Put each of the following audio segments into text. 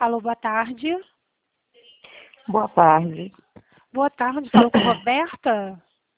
Alô, boa tarde. Boa tarde. Boa tarde, falou com a Roberta?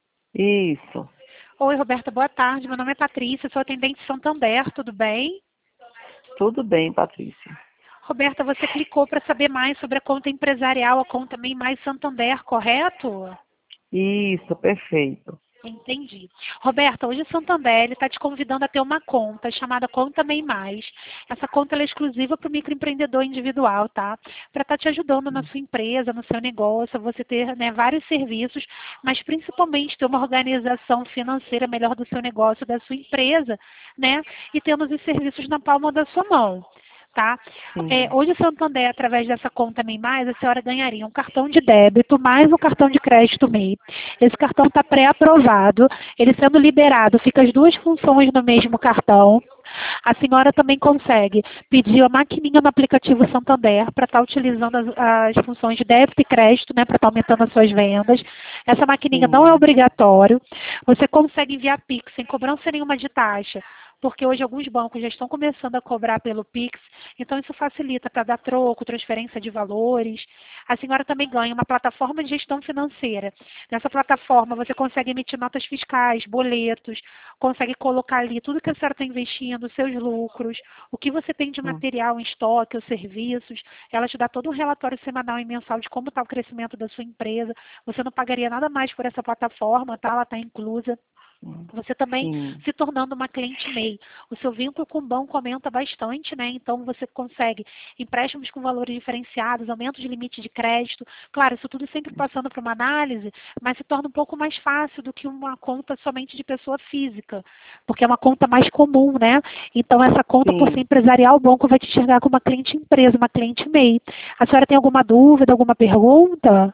Isso. Oi, Roberta, boa tarde. Meu nome é Patrícia, sou atendente de Santander, tudo bem? Tudo bem, Patrícia. Roberta, você clicou para saber mais sobre a conta empresarial, a conta MEI Mais Santander, correto? Isso, perfeito. Entendi. Roberta, hoje o Santander está te convidando a ter uma conta chamada Conta MEI Mais. Essa conta ela é exclusiva para o microempreendedor individual, tá? Para estar te ajudando na sua empresa, no seu negócio, você ter, né, vários serviços, mas principalmente ter uma organização financeira melhor do seu negócio, da sua empresa, né? E tendo os serviços na palma da sua mão. Tá? Sim. Hoje o Santander, através dessa conta MEI Mais, a senhora ganharia um cartão de débito mais um cartão de crédito MEI. Esse cartão está pré-aprovado, ele sendo liberado, fica as duas funções no mesmo cartão. A senhora também consegue pedir a maquininha no aplicativo Santander para estar utilizando as funções de débito e crédito, né, para estar aumentando as suas vendas. Essa maquininha não é Sim. obrigatório. Você consegue enviar Pix sem cobrança nenhuma de taxa, porque hoje alguns bancos já estão começando a cobrar pelo Pix, então isso facilita para dar troco, transferência de valores. A senhora também ganha uma plataforma de gestão financeira. Nessa plataforma você consegue emitir notas fiscais, boletos, consegue colocar ali tudo que a senhora está investindo, seus lucros, o que você tem de Hum. material em estoque, os serviços. Ela te dá todo um relatório semanal e mensal de como está o crescimento da sua empresa. Você não pagaria nada mais por essa plataforma, tá? Ela está inclusa. Você também Sim. se tornando uma cliente MEI. O seu vínculo com o banco aumenta bastante, né? Então você consegue empréstimos com valores diferenciados, aumento de limite de crédito. Claro, isso tudo sempre passando por uma análise, mas se torna um pouco mais fácil do que uma conta somente de pessoa física, porque é uma conta mais comum, né? Então essa conta, por ser Sim. empresarial, o banco vai te enxergar como uma cliente empresa, uma cliente MEI. A senhora tem alguma dúvida, alguma pergunta?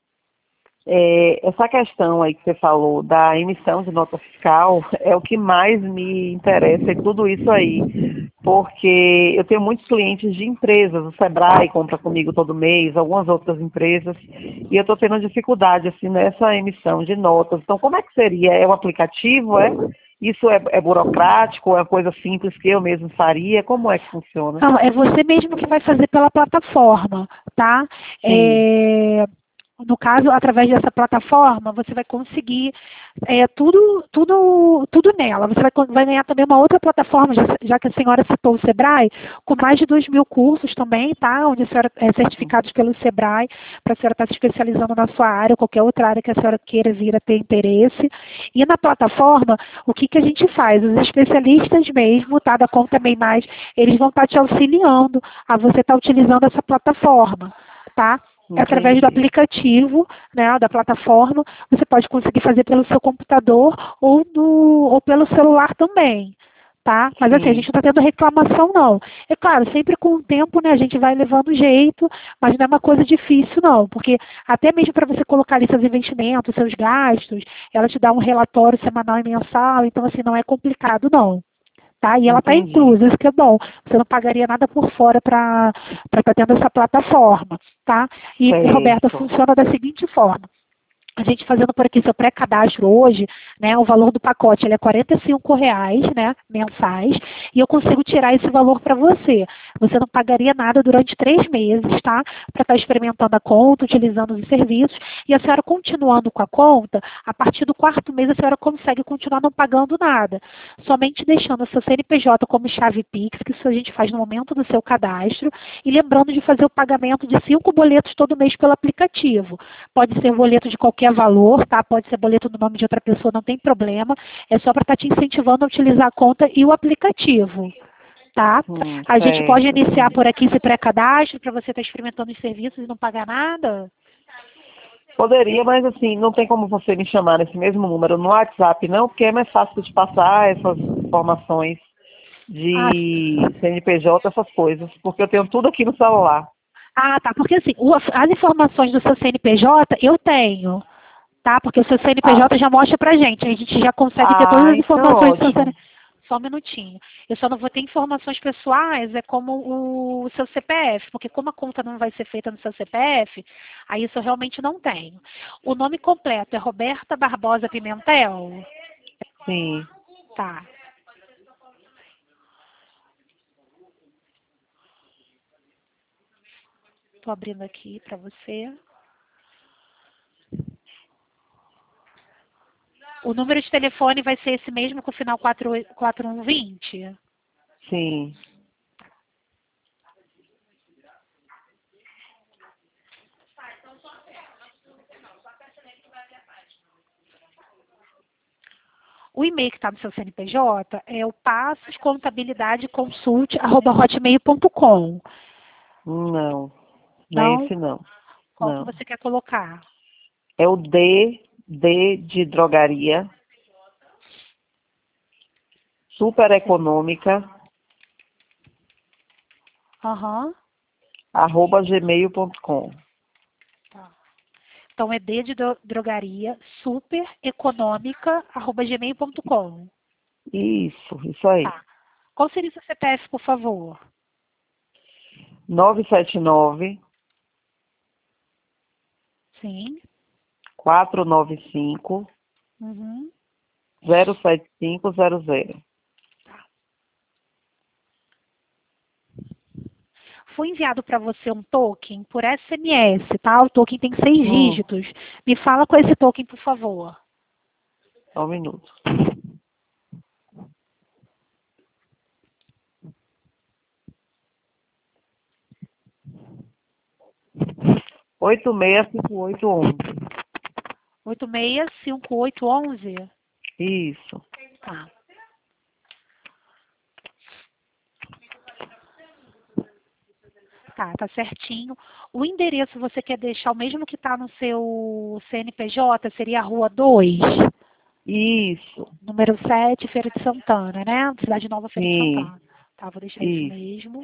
Essa questão aí que você falou da emissão de nota fiscal é o que mais me interessa em tudo isso aí, porque eu tenho muitos clientes de empresas, o Sebrae compra comigo todo mês, algumas outras empresas, e eu estou tendo dificuldade assim nessa emissão de notas. Então, como é que seria? É um aplicativo? Isso é burocrático? É uma coisa simples que eu mesmo faria? Como é que funciona? Não, é você mesmo que vai fazer pela plataforma, tá? Sim. No caso, através dessa plataforma, você vai conseguir tudo nela. Você vai ganhar também uma outra plataforma, já que a senhora citou o Sebrae, com mais de 2.000 cursos também, tá? Onde a senhora é certificados pelo Sebrae, para a senhora estar se especializando na sua área, ou qualquer outra área que a senhora queira vir a ter interesse. E na plataforma, o que, que a gente faz? Os especialistas mesmo, tá? Da Conta MEI Mais, eles vão estar te auxiliando a você estar utilizando essa plataforma, tá? Através do Entendi. aplicativo, né, da plataforma, você pode conseguir fazer pelo seu computador ou pelo celular também, tá? Mas assim, a gente Sim. não está tendo reclamação não. É claro, sempre com o tempo, né, a gente vai levando jeito, mas não é uma coisa difícil não, porque até mesmo para você colocar ali seus investimentos, seus gastos, ela te dá um relatório semanal e mensal, então assim, não é complicado não. Tá? E ela está Entendi. inclusa, isso que é bom. Você não pagaria nada por fora para estar tendo essa plataforma, tá? E, Roberta, Certo. funciona da seguinte forma. A gente fazendo por aqui seu pré-cadastro hoje, né, o valor do pacote ele é R$ 45, né, mensais, e eu consigo tirar esse valor para você. Você não pagaria nada durante 3 meses, tá? Para estar experimentando a conta, utilizando os serviços, e a senhora continuando com a conta, a partir do 4º mês a senhora consegue continuar não pagando nada, somente deixando o seu CNPJ como chave Pix, que isso a gente faz no momento do seu cadastro, e lembrando de fazer o pagamento de 5 boletos todo mês pelo aplicativo. Pode ser boleto de qualquer valor, tá? Pode ser boleto no nome de outra pessoa, não tem problema. É só para estar te incentivando a utilizar a conta e o aplicativo, tá? A gente pode Certo. iniciar por aqui esse pré-cadastro para você estar experimentando os serviços e não pagar nada? Poderia, mas assim, não tem como você me chamar nesse mesmo número no WhatsApp, não, porque é mais fácil de passar essas informações Ah, de CNPJ, essas coisas, porque eu tenho tudo aqui no celular. tá. Porque assim, as informações do seu CNPJ eu tenho, tá? Porque o seu Ah, CNPJ já mostra pra gente. A gente já consegue ter todas ah, as então informações do seu ótimo. CNPJ. Só um minutinho. Eu só não vou ter informações pessoais, é como o seu CPF, porque como a conta não vai ser feita no seu CPF, aí isso eu realmente não tenho. O nome completo é Roberta Barbosa Pimentel? Sim, Tá. Estou abrindo aqui para você. O número de telefone vai ser esse mesmo com o final 4120? Sim. O e-mail que está no seu CNPJ é o passoscontabilidadeconsult@hotmail.com. Não. Não é Não? esse não. Qual que Não. você quer colocar? É o D de drogaria, super econômica, Aham. @gmail.com. Tá. Então é D de drogaria, super econômica, @gmail.com. Isso aí. Tá. Qual seria o seu CPF, por favor? 979 Sim. 495 Uhum. 07500. Foi enviado para você um token por SMS, tá? O token tem 6 dígitos. Me fala com esse token, por favor. Só um minuto. 865811. 865811. Isso. Tá. Tá certinho. O endereço você quer deixar o mesmo que está no seu CNPJ? Seria a Rua 2, Isso. número 7, Feira de Santana, né? Cidade Nova, Feira de Sim. Santana. Tá, vou deixar isso Isso. mesmo.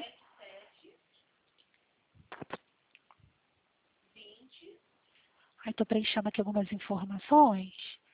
Aí estou preenchendo aqui algumas informações.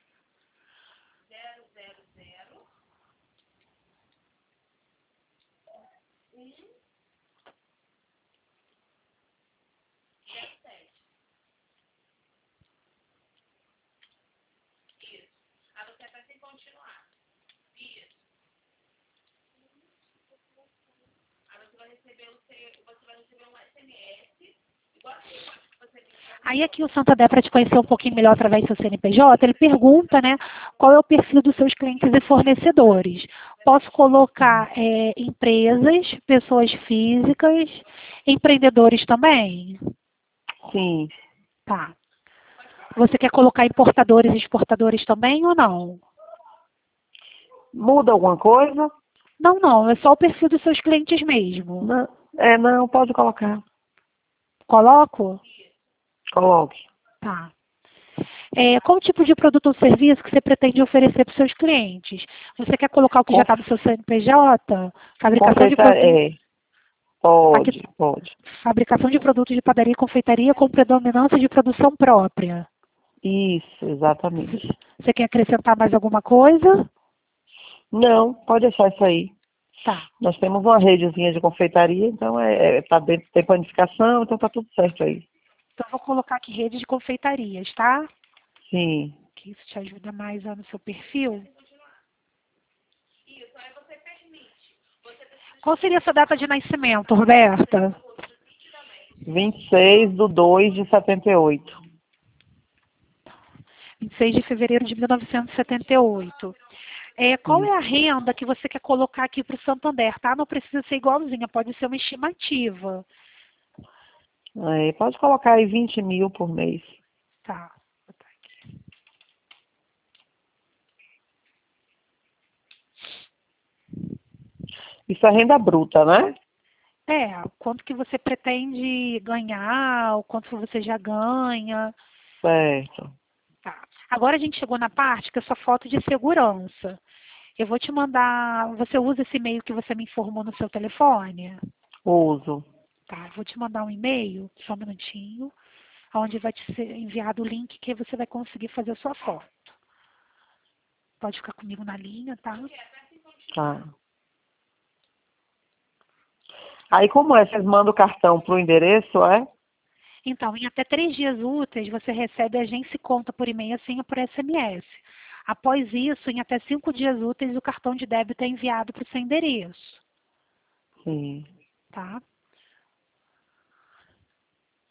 Aí aqui o Santander, para te conhecer um pouquinho melhor através do seu CNPJ, ele pergunta, né, qual é o perfil dos seus clientes e fornecedores. Posso colocar empresas, pessoas físicas, empreendedores também? Sim. Tá. Você quer colocar importadores e exportadores também ou não? Muda alguma coisa? Não, não, é só o perfil dos seus clientes mesmo. Não. Não, pode colocar. Coloco? Coloque. Tá. Qual o tipo de produto ou serviço que você pretende oferecer para os seus clientes? Você quer colocar o que já está no seu CNPJ? Fabricação de Confeita, produtos. Aqui, pode. fabricação de produtos de padaria e confeitaria com predominância de produção própria. Isso, exatamente. Você quer acrescentar mais alguma coisa? Não, pode deixar isso aí. Tá. Nós temos uma redezinha de confeitaria, então tá dentro, tem panificação, então tá tudo certo aí. Então, eu vou colocar aqui rede de confeitarias, tá? Sim. Que isso te ajuda mais no seu perfil. Qual seria a sua data de nascimento, Roberta? 26/2/78. 26 de fevereiro de 1978. Qual é a renda que você quer colocar aqui para o Santander, tá? Não precisa ser igualzinha, pode ser uma estimativa. Pode colocar aí 20 mil por mês. Tá. Vou botar aqui. Isso é renda bruta, né? Quanto que você pretende ganhar, o quanto que você já ganha. Certo. Tá. Agora a gente chegou na parte que é sua foto de segurança. Eu vou te mandar, você usa esse e-mail que você me informou no seu telefone? Uso. Tá, eu vou te mandar um e-mail, só um minutinho, onde vai te ser enviado o link que você vai conseguir fazer a sua foto. Pode ficar comigo na linha, tá? Tá. Aí como é? Vocês mandam o cartão pro endereço, é? Então, em até 3 dias úteis, você recebe a agência e conta por e-mail, assim, ou por SMS. Após isso, em até 5 dias úteis, o cartão de débito é enviado para o seu endereço, Sim. tá?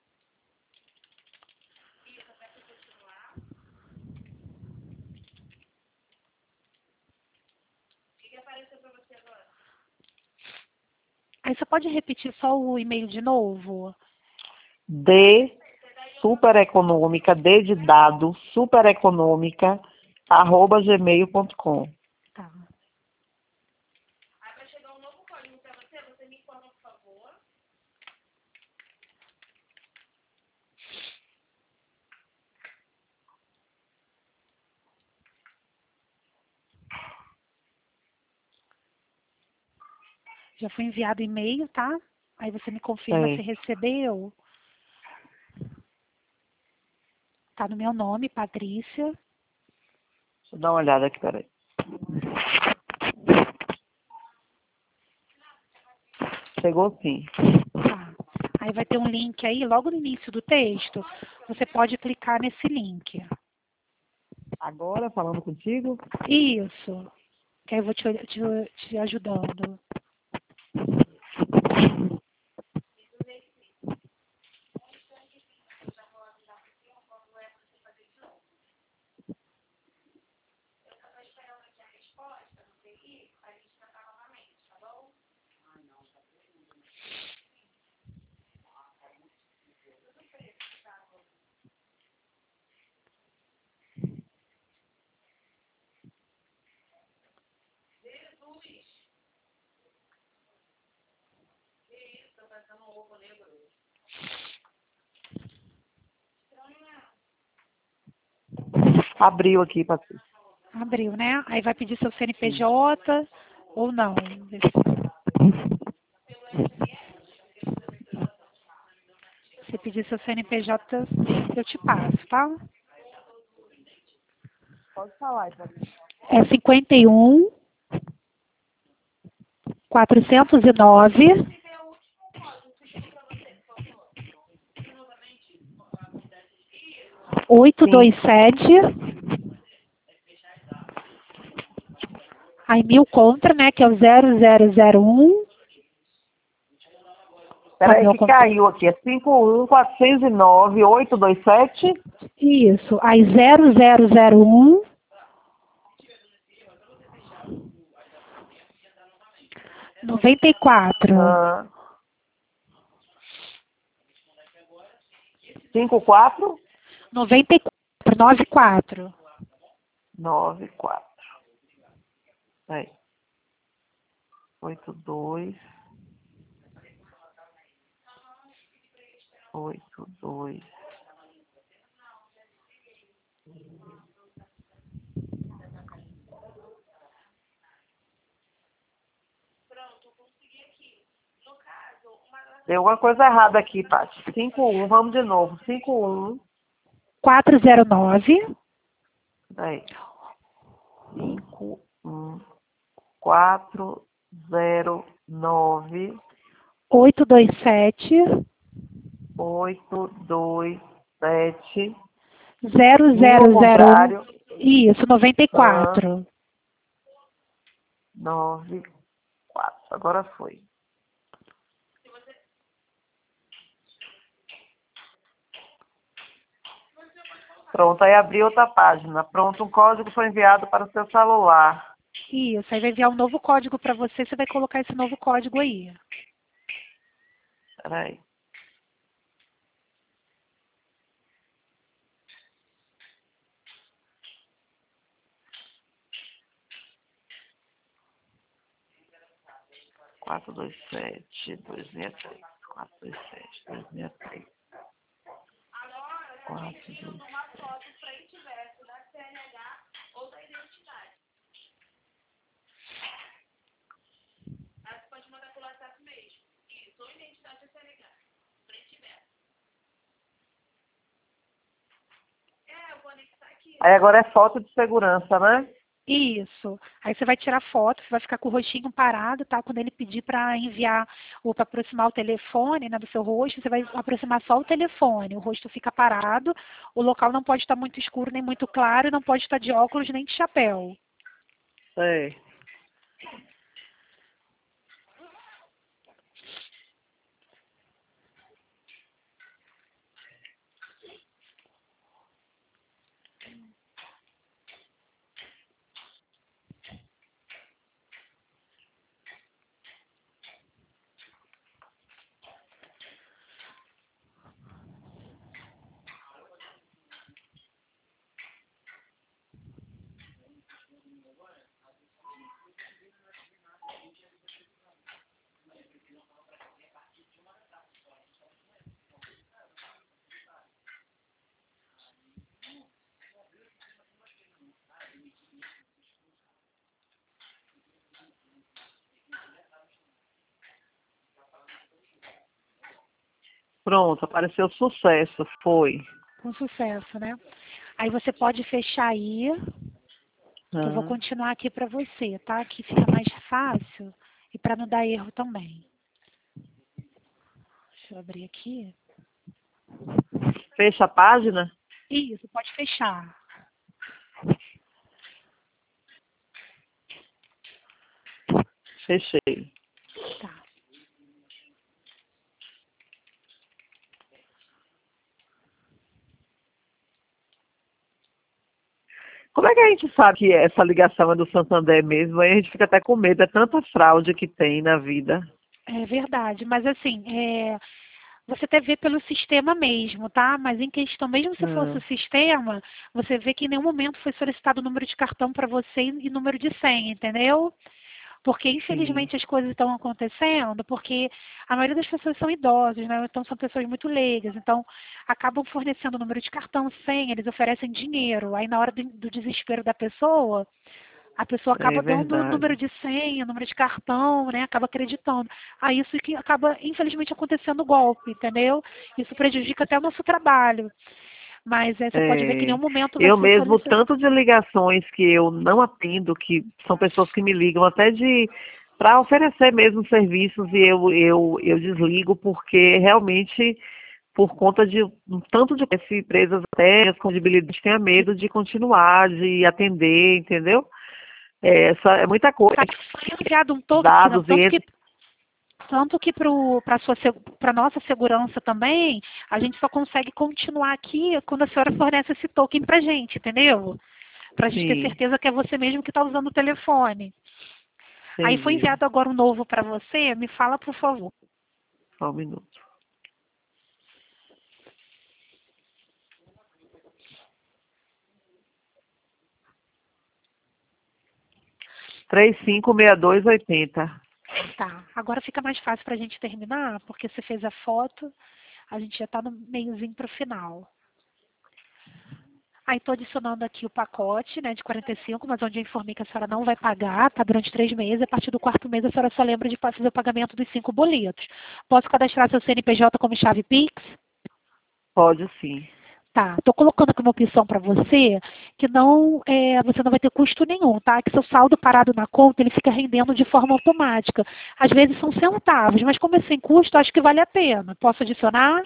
Aí você pode repetir só o e-mail de novo? D supereconômica, D de dado, supereconômica, @gmail.com. Tá. Já foi enviado e-mail, tá? Aí você me confirma se É. recebeu. Tá no meu nome, Patrícia. Deixa eu dar uma olhada aqui, peraí. Chegou sim. Tá. Aí vai ter um link aí, logo no início do texto. Você pode clicar nesse link. Agora, falando contigo? Isso. Que aí eu vou te ajudando. Abriu aqui, Patrícia. Abriu, né? Aí vai pedir seu CNPJ ou não. Se pedir seu CNPJ, eu te passo, tá? Pode falar aí, Patrícia. É 51 409 Sim. 827. Aí 1000 contra, né? Que é o 0001. Tá Peraí meu que contra. caiu aqui. É 51 409 827. Isso. Aí 0001 94. Ah, 54 94. 94. 94. Aí. 82 82. Deu alguma coisa errada aqui, Paty. 51, vamos de novo. 51. 409 Aí. 51 409 827 827. Mil ao 0001. contrário. Isso, Ah, 94. 94. Agora foi. Pronto, aí abri outra página. Pronto, um código foi enviado para o seu celular. Isso, aí vai enviar um novo código para você, você vai colocar esse novo código aí. Peraí. Quatro, dois, sete, 263. 427, 263. 427. Aí agora é foto de segurança, né? Isso. Aí você vai tirar foto, você vai ficar com o rostinho parado, tá? Quando ele pedir para enviar ou para aproximar o telefone, né, do seu rosto, você vai aproximar só o telefone. O rosto fica parado, o local não pode estar muito escuro nem muito claro, não pode estar de óculos nem de chapéu. Sei. Pronto, apareceu sucesso, foi. Com sucesso, né? Aí você pode fechar aí, que eu vou Aham. continuar aqui para você, tá? Que fica mais fácil e para não dar erro também. Deixa eu abrir aqui. Fecha a página? Isso, pode fechar. Fechei. Tá. Como é que a gente sabe que essa ligação é do Santander mesmo? Aí a gente fica até com medo, é tanta fraude que tem na vida. É verdade, mas assim, você até vê pelo sistema mesmo, tá? Mas em questão, mesmo se fosse Ah, o sistema, você vê que em nenhum momento foi solicitado o número de cartão para você e número de senha, entendeu? Porque, sim, infelizmente, as coisas estão acontecendo porque a maioria das pessoas são idosos, né? Então, são pessoas muito leigas. Então, acabam fornecendo o número de cartão, senha, eles oferecem dinheiro. Aí, na hora do desespero da pessoa, a pessoa é acaba dando o número verdade. de senha, número de cartão, né? Acaba acreditando. Aí, isso que acaba, infelizmente, acontecendo golpe, entendeu? Isso prejudica até o nosso trabalho. Mas você pode ver que em nenhum É, momento eu você mesmo, solicita. tanto de ligações que eu não atendo, que são pessoas que me ligam até de para oferecer mesmo serviços e eu desligo porque realmente por conta de um tanto de empresas até as credibilidade tenha medo de continuar, de atender, entendeu? É, essa é muita coisa, Foi enviado um token, dados e tanto que para nossa segurança também, a gente só consegue continuar aqui quando a senhora fornece esse token para a gente, entendeu? Para a gente ter sim, certeza que é você mesmo que está usando o telefone. Aí foi entendi. enviado agora um novo para você, me fala, por favor. Só um minuto. 356280. Tá, agora fica mais fácil para a gente terminar, porque você fez a foto, a gente já está no meiozinho para o final. Aí estou adicionando aqui o pacote, né, de 45, mas onde eu informei que a senhora não vai pagar, tá, durante 3 meses. A partir do quarto mês, a senhora só lembra de fazer o pagamento dos 5 boletos. Posso cadastrar seu CNPJ como chave Pix? Pode sim. Tá, estou colocando aqui uma opção para você que não, você não vai ter custo nenhum, tá? Que seu saldo parado na conta, ele fica rendendo de forma automática. Às vezes são centavos, mas como é sem custo, acho que vale a pena. Posso adicionar?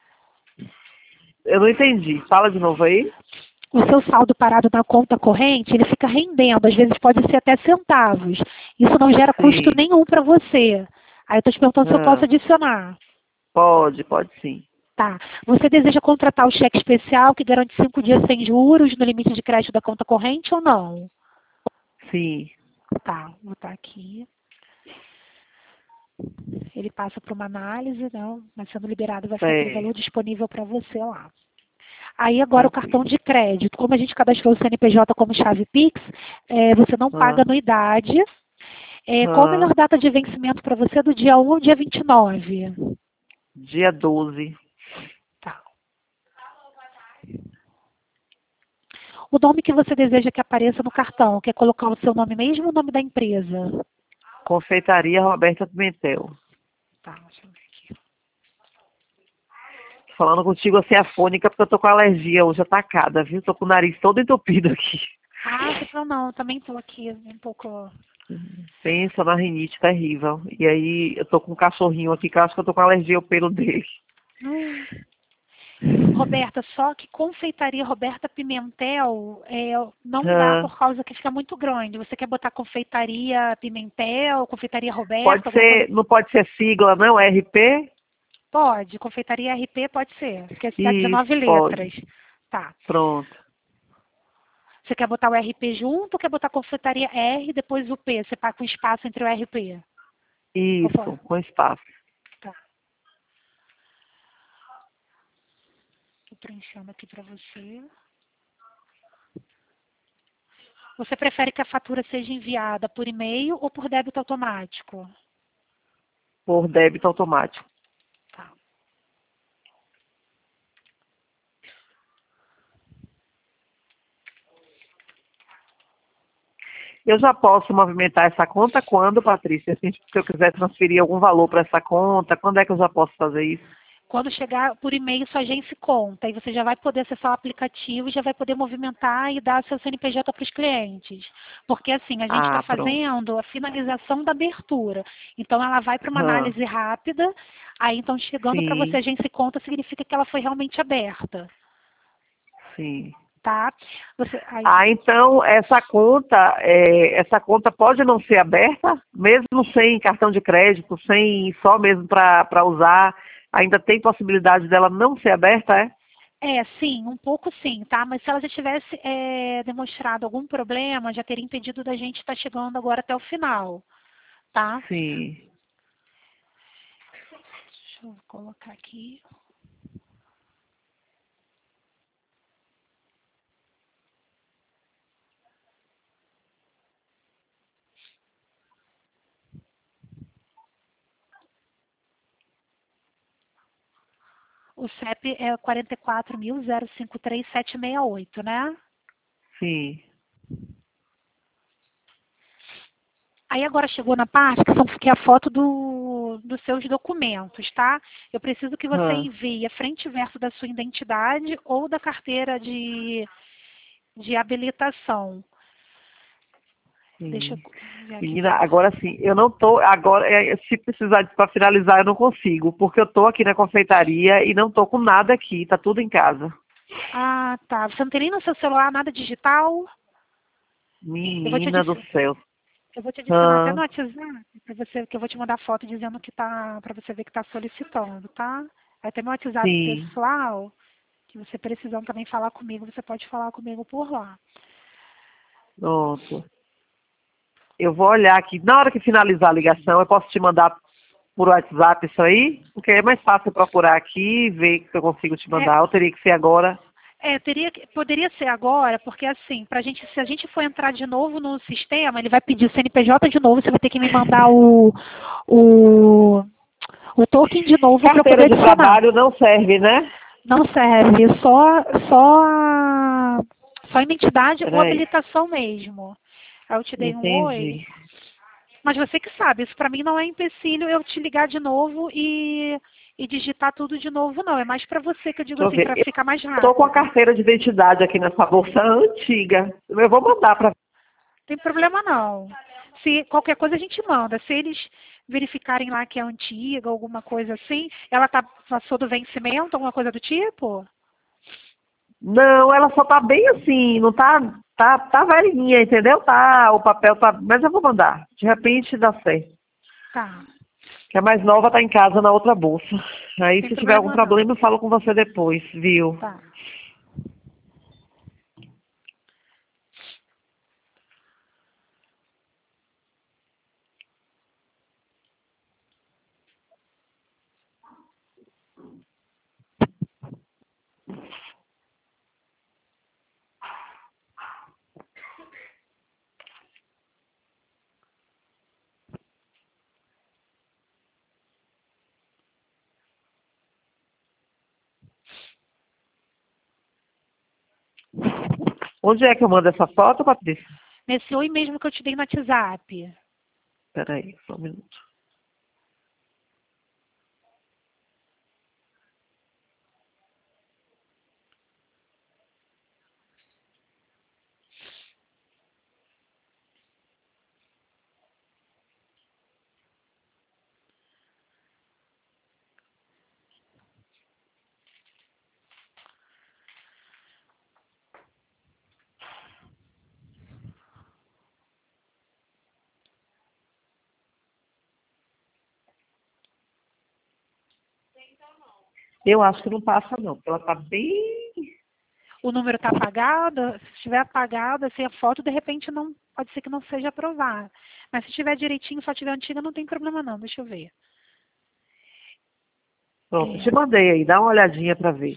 Eu não entendi. Fala de novo aí. O seu saldo parado na conta corrente, ele fica rendendo, às vezes pode ser até centavos. Isso não gera custo Sim. nenhum para você. Aí eu estou te perguntando se eu posso Ah, adicionar. pode sim. Tá. Você deseja contratar o cheque especial que garante 5 dias sem juros no limite de crédito da conta corrente ou não? Sim. Tá, vou botar aqui. Ele passa para uma análise, não, mas sendo liberado vai ficar aquele valor Certo. disponível para você lá. Aí agora o cartão Tranquilo. de crédito. Como a gente cadastrou o CNPJ como chave Pix, você não paga Ah, anuidade. Qual a melhor ah, data de vencimento para você? Do dia 1 ao dia 29? dia 12. Tá. O nome que você deseja que apareça no cartão, quer colocar o seu nome mesmo ou o nome da empresa? Confeitaria Roberta Pimentel. Tá, deixa eu ver aqui. Falando contigo assim, afônica, porque eu tô com alergia hoje atacada, viu? Tô com o nariz todo entupido aqui. Ah, não, não, eu também estou aqui um pouco. Pensa na rinite terrível. E aí, eu tô com um cachorrinho aqui que eu acho que eu tô com alergia ao pelo dele. Hum. Roberta, só que confeitaria Roberta Pimentel não dá Ah, por causa que fica muito grande. Você quer botar confeitaria Pimentel, confeitaria pode Roberta, alguma coisa? ser, não pode ser sigla, não? RP? Pode, confeitaria RP pode ser, porque é 19 Isso, pode. letras. Tá. Pronto. Você quer botar o RP junto ou quer botar confeitaria R e depois o P? Você passa com espaço entre o RP? Isso, com espaço. Tá. Estou preenchendo aqui para você. Você prefere que a fatura seja enviada por e-mail ou por débito automático? Por débito automático. Tá. Eu já posso movimentar essa conta quando, Patrícia? Se eu quiser transferir algum valor para essa conta, quando é que eu já posso fazer isso? Quando chegar por e-mail sua agência conta, aí você já vai poder acessar o aplicativo e já vai poder movimentar e dar seu CNPJ para os clientes. Porque assim, a gente está Ah, pronto. fazendo a finalização da abertura. Então ela vai para uma Aham, análise rápida, aí então chegando para você a sim, agência conta significa que ela foi realmente aberta, sim. tá? Aí, Ah, então essa conta pode não ser aberta, mesmo sem cartão de crédito, sem só mesmo para usar, ainda tem possibilidade dela não ser aberta, é? sim, um pouco sim, tá? Mas se ela já tivesse demonstrado algum problema, já teria impedido da gente estar chegando agora até o final, tá? Sim. Deixa eu colocar aqui. O CEP é 44.053.768, né? Sim. Aí agora chegou na parte que é a foto dos seus documentos, tá? Eu preciso que você Hã, envie a frente e verso da sua identidade ou da carteira de habilitação. Deixa eu sim. ver aqui. Menina, agora sim, eu não tô. Agora, se precisar para finalizar, eu não consigo, porque eu tô aqui na confeitaria e não tô com nada aqui, tá tudo em casa. Ah, tá. Você não tem nem no seu celular nada digital? Eu vou te Menina do adicionar, céu. eu vou te adicionar até no Hã, WhatsApp para você, que eu vou te mandar foto dizendo que tá, para você ver que tá solicitando, tá? Aí tem meu WhatsApp sim, pessoal, que você precisando também falar comigo, você pode falar comigo por lá. pronto. Eu vou olhar aqui. Na hora que finalizar a ligação, eu posso te mandar por WhatsApp isso aí? Porque é mais fácil procurar aqui e ver que eu consigo te É, mandar. Ou teria que ser agora? poderia ser agora, porque assim, se a gente for entrar de novo no sistema, ele vai pedir o CNPJ de novo, você vai ter que me mandar o, o token de novo para eu poder Carteira de adicionar. trabalho não serve, né? Não serve, só identidade ou Peraí. habilitação mesmo. Aí eu te dei um oi. Entendi. Mas você que sabe, isso para mim não é empecilho eu te ligar de novo e digitar tudo de novo, não. É mais para você que eu digo Deixa eu assim, ver. para ficar mais Eu tô com a rápido. carteira de identidade aqui nessa bolsa antiga. Eu vou mandar para. Não tem problema não. Se qualquer coisa a gente manda. Se eles verificarem lá que é antiga, alguma coisa assim, ela passou do vencimento, alguma coisa do tipo? Não, ela só tá bem assim, não tá, tá velhinha, entendeu? Tá, o papel tá, mas eu vou mandar. De repente dá certo. Tá. Que a mais nova tá em casa na outra bolsa. Não Aí tem se tiver algum problema não. problema eu falo com você depois, viu? Tá. Onde é que eu mando essa foto, Patrícia? Nesse oi mesmo que eu te dei no WhatsApp. Peraí, só um minuto. Eu acho que não passa não, porque ela tá bem. O número está apagado, se estiver apagado, assim, a foto, de repente, não pode ser que não seja aprovada. Mas se estiver direitinho, só tiver antiga, não tem problema não, deixa eu ver. Pronto, É, te mandei aí, dá uma olhadinha pra ver.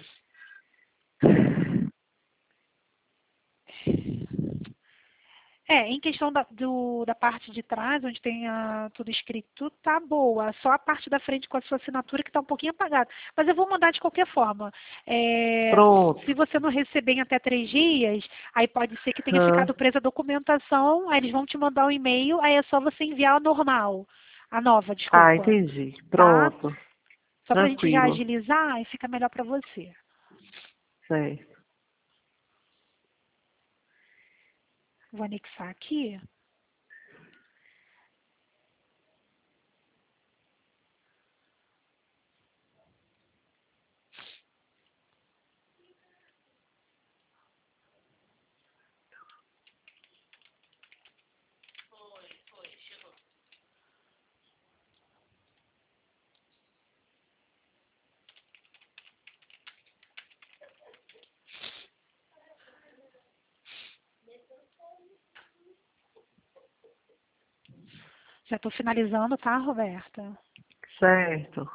em questão da parte de trás, onde tem tudo escrito, tá boa. Só a parte da frente com a sua assinatura que está um pouquinho apagada. Mas eu vou mandar de qualquer forma. É, Pronto. se você não receber em até 3 dias, aí pode ser que tenha Hã. ficado presa a documentação, aí eles vão te mandar um e-mail, aí é só você enviar a normal. A nova, Ah, desculpa. entendi. Tá? Pronto. Só para a gente já Tranquilo. agilizar e fica melhor para você. Certo. Vou anexar aqui. Já estou finalizando, tá, Roberta? Certo.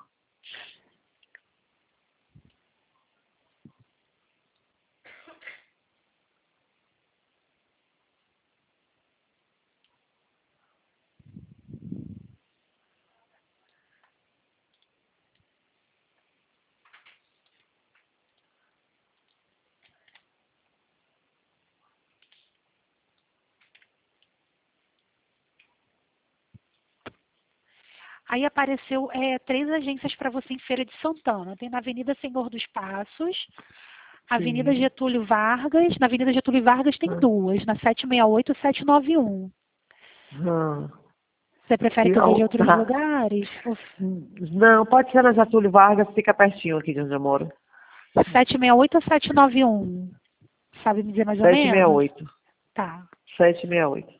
Aí apareceu 3 agências para você em Feira de Santana. Tem na Avenida Senhor dos Passos, Avenida Sim. Getúlio Vargas. Na Avenida Getúlio Vargas tem Ah, 2, na 768 e 791. ah. Você prefere E, que eu veja ó, outros tá. lugares? Não, pode ser na Getúlio Vargas, fica pertinho aqui de onde eu moro. 768 ou 791? Sabe me dizer mais ou menos? 768. Tá. 768.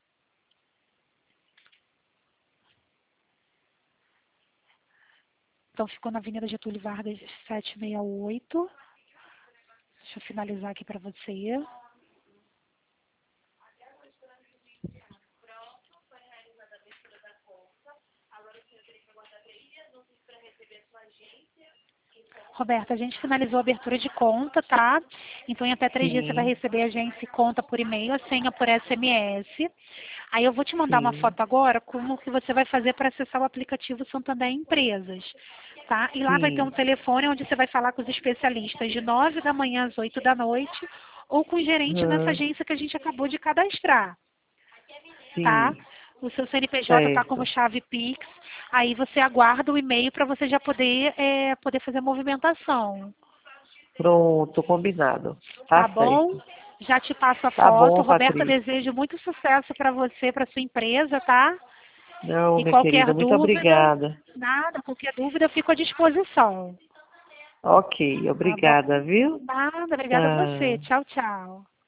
Então ficou na Avenida Getúlio Vargas 768. Deixa eu finalizar aqui para você. Roberta, a gente finalizou a abertura de conta, tá? Então, em até 3 dias você vai Sim, receber a agência e conta por e-mail, a senha por SMS. Aí eu vou te mandar uma sim, foto agora como que você vai fazer para acessar o aplicativo Santander Empresas, tá? E lá vai ter um sim. telefone onde você vai falar com os especialistas de 9 da manhã às 8 da noite ou com o gerente nessa Ah, agência que a gente acabou de cadastrar, tá? sim, O seu CNPJ está como certo. chave Pix, aí você aguarda o e-mail para você já poder fazer a movimentação. Pronto, combinado. Tá Tá bom? certo. Já te passo a Tá foto. bom, Roberta, Patrícia. desejo muito sucesso para você, para sua empresa, tá? Não, E minha qualquer querida, muito dúvida, obrigada. nada, qualquer dúvida eu fico à disposição. Ok, Tá bom? obrigada, viu? Nada, obrigada a você. Tá. Tchau, tchau.